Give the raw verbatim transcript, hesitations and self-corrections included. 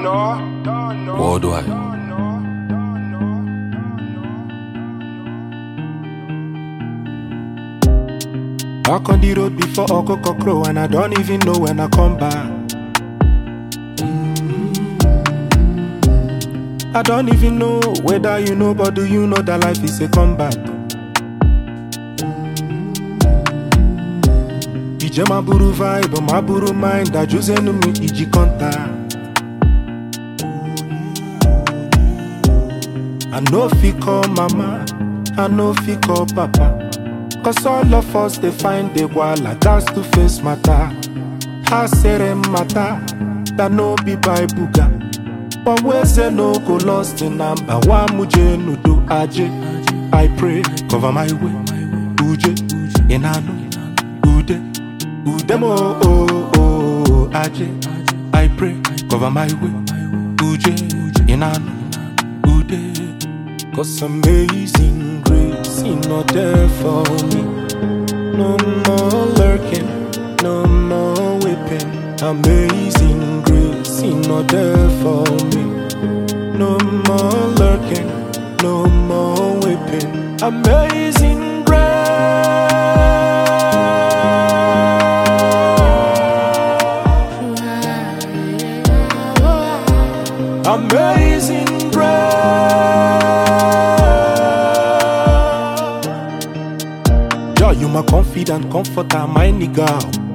Worldwide. Walk on the road before Okoko crow, and I don't even know when I come back. I don't even know whether you know, but do you know that life is a comeback? Ije maburu vibe, maburu mind, that juice enemy iji contact. I know fi call mama, I know fi call papa, cause all of us they find the wall, I got to face matter. Ha sere matter, that no be by buga. But where's the no go lost in number? Wa muje no do aje. I pray, cover my way. Uje, inano, ude, ude mo oh oh aje. I pray, cover my way. Uje, inano, ude. Cause amazing grace is not there for me. No more lurking, no more whipping. Amazing grace is not there for me. No more lurking, no more whipping. Amazing grace. Amazing grace. You my confident comforter, my nigga.